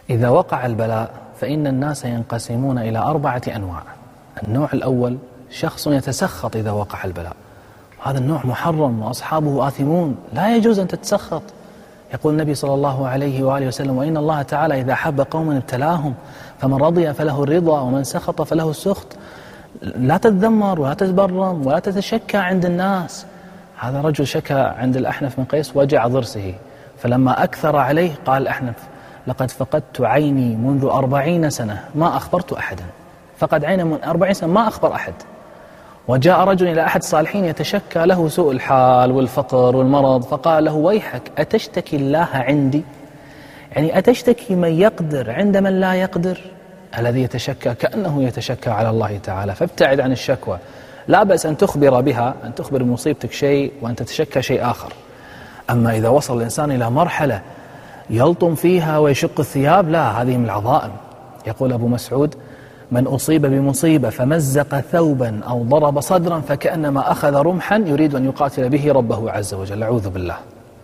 إذا وقع البلاء فإن الناس ينقسمون إلى 4 أنواع. النوع الأول شخص يتسخط إذا وقع البلاء، هذا النوع محرم وأصحابه آثمون، لا يجوز أن تتسخط. يقول النبي صلى الله عليه وآله وسلم: وإن الله تعالى إذا حب قوما ابتلاهم فمن رضي فله الرضا ومن سخط فله السخط. لا تتذمر ولا تتبرم ولا تتشكى عند الناس. هذا رجل شكى عند الأحنف بن قيس وجع ضرسه، فلما أكثر عليه قال الأحنف: لقد فقدت عيني منذ 40 سنة ما أخبرت أحدا. فقد عينه من 40 سنة ما أخبر أحد. وجاء رجل إلى أحد الصالحين يتشكى له سوء الحال والفقر والمرض، فقال له: ويحك أتشتكي الله عندي؟ يعني أتشتكي من يقدر عند من لا يقدر؟ الذي يتشكى كأنه يتشكى على الله تعالى. فابتعد عن الشكوى. لا بأس أن تخبر بها، أن تخبر بمصيبتك شيء وأن تتشكى شيء آخر. أما إذا وصل الإنسان إلى مرحلة يلطم فيها ويشق الثياب، لا، هذه من العظائم. يقول أبو مسعود: من أصيب بمصيبة فمزق ثوبا أو ضرب صدرا فكأنما أخذ رمحا يريد أن يقاتل به ربه عز وجل. أعوذ بالله.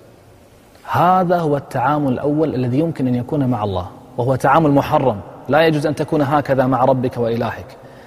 هذا هو التعامل الأول الذي يمكن أن يكون مع الله، وهو تعامل محرم. لا يجوز أن تكون هكذا مع ربك وإلهك.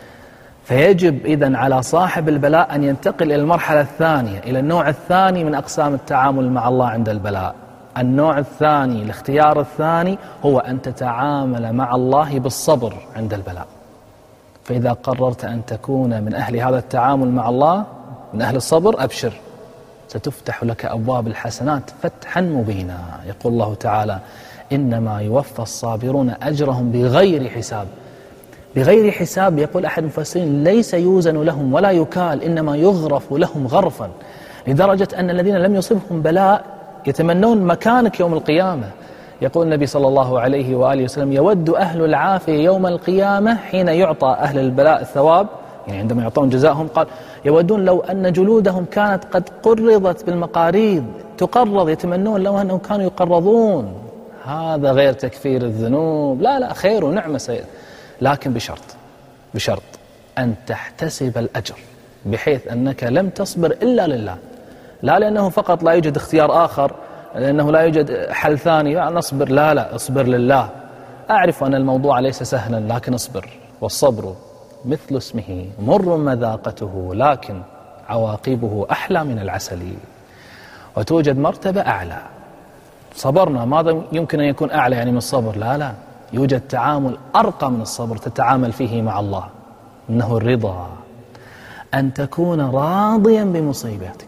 فيجب إذن على صاحب البلاء أن ينتقل إلى المرحلة الثانية، إلى النوع الثاني من أقسام التعامل مع الله عند البلاء. النوع الثاني، الاختيار الثاني، هو أن تتعامل مع الله بالصبر عند البلاء. فإذا قررت أن تكون من أهل هذا التعامل مع الله، من أهل الصبر، أبشر، ستفتح لك أبواب الحسنات فتحا مبينا. يقول الله تعالى: إنما يوفى الصابرون أجرهم بغير حساب. بغير حساب، يقول أحد المفسرين: ليس يوزن لهم ولا يكال، إنما يغرف لهم غرفا، لدرجة أن الذين لم يصبهم بلاء يتمنون مكانك يوم القيامة. يقول النبي صلى الله عليه وآله وسلم: يود أهل العافية يوم القيامة حين يعطى أهل البلاء الثواب، يعني عندما يعطون جزاءهم، قال: يودون لو أن جلودهم كانت قد قرضت بالمقاريض، تقرض، يتمنون لو أنهم كانوا يقرضون. هذا غير تكفير الذنوب، لا، خير ونعمة سيد، لكن بشرط أن تحتسب الأجر، بحيث أنك لم تصبر إلا لله، لا لأنه فقط لا يوجد اختيار آخر، لأنه لا يوجد حل ثاني نصبر، لا، اصبر لله. أعرف أن الموضوع ليس سهلا، لكن اصبر، والصبر مثل اسمه مر مذاقته، لكن عواقبه أحلى من العسل. وتوجد مرتبة أعلى. صبرنا، ماذا يمكن أن يكون أعلى يعني من الصبر؟ لا، يوجد تعامل أرقى من الصبر تتعامل فيه مع الله، إنه الرضا، أن تكون راضيا بمصيبتك.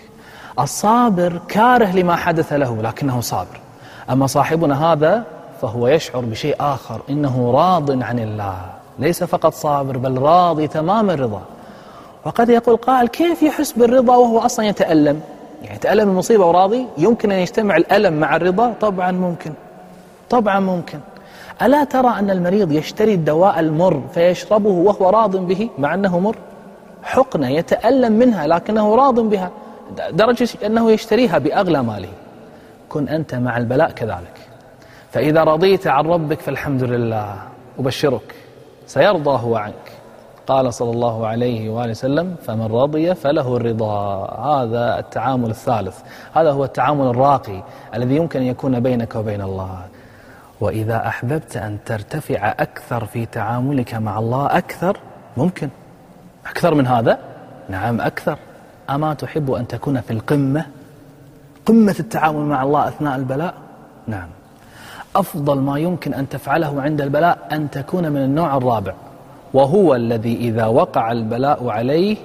الصابر كاره لما حدث له لكنه صابر. أما صاحبنا هذا فهو يشعر بشيء آخر، إنه راض عن الله، ليس فقط صابر بل راضي تمام الرضا. وقد يقول قائل: كيف يحس بالرضا وهو أصلا يتألم؟ يعني يتألم المصيبة وراضي؟ يمكن أن يجتمع الألم مع الرضا؟ طبعا ممكن. ألا ترى أن المريض يشتري الدواء المر فيشربه وهو راض به مع أنه مر؟ حقنة يتألم منها لكنه راض بها، درجة أنه يشتريها بأغلى ماله. كن أنت مع البلاء كذلك. فإذا رضيت عن ربك فالحمد لله، أبشرك سيرضى هو عنك. قال صلى الله عليه وآله وسلم: فمن رضي فله الرضا. هذا التعامل الثالث، هذا هو التعامل الراقي الذي يمكن أن يكون بينك وبين الله. وإذا أحببت أن ترتفع أكثر في تعاملك مع الله، ممكن أكثر من هذا، نعم أكثر. أما تحب أن تكون في قمة التعامل مع الله أثناء البلاء؟ نعم. أفضل ما يمكن أن تفعله عند البلاء أن تكون من النوع الرابع، وهو الذي إذا وقع البلاء عليه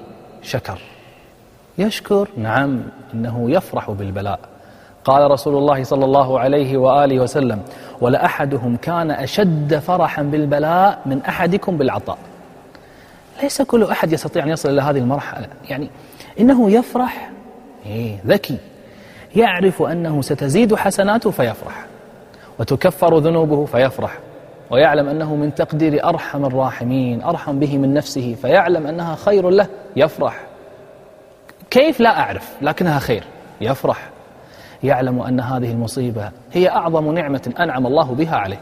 يشكر. نعم، إنه يفرح بالبلاء. قال رسول الله صلى الله عليه وآله وسلم: ولأحدهم كان أشد فرحا بالبلاء من أحدكم بالعطاء. ليس كل أحد يستطيع أن يصل إلى هذه المرحلة، يعني إنه يفرح، ذكي، يعرف أنه ستزيد حسناته فيفرح، وتكفر ذنوبه فيفرح، ويعلم أنه من تقدير أرحم الراحمين، أرحم به من نفسه، فيعلم أنها خير له، يفرح. كيف؟ لا أعرف، لكنها خير، يفرح. يعلم أن هذه المصيبة هي أعظم نعمة أنعم الله بها عليه.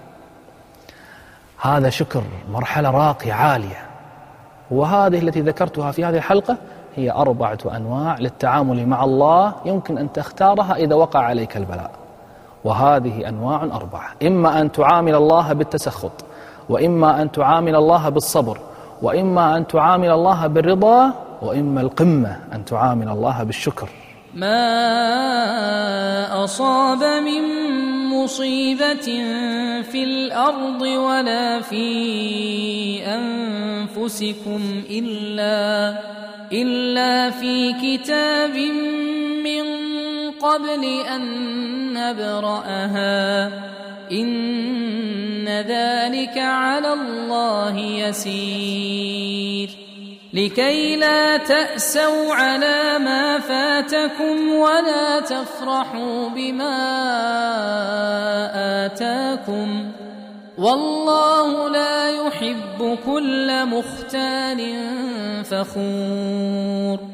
هذا شكر، مرحلة راقية عالية. وهذه التي ذكرتها في هذه الحلقة هي 4 أنواع للتعامل مع الله، يمكن أن تختارها إذا وقع عليك البلاء. وهذه أنواع 4: إما أن تعامل الله بالتسخط، وإما أن تعامل الله بالصبر، وإما أن تعامل الله بالرضا، وإما القمة أن تعامل الله بالشكر. ما أصاب من مصيبة في الأرض ولا في أنفسكم إلا في كتاب من قبل أن نبرأها إن ذلك على الله يسير. لكي لا تأسوا على ما فاتكم ولا تفرحوا بما آتاكم والله لا يحب كل مختال فخور.